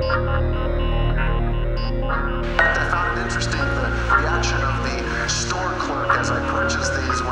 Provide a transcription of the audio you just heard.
I found it interesting the reaction of the store clerk as I purchased these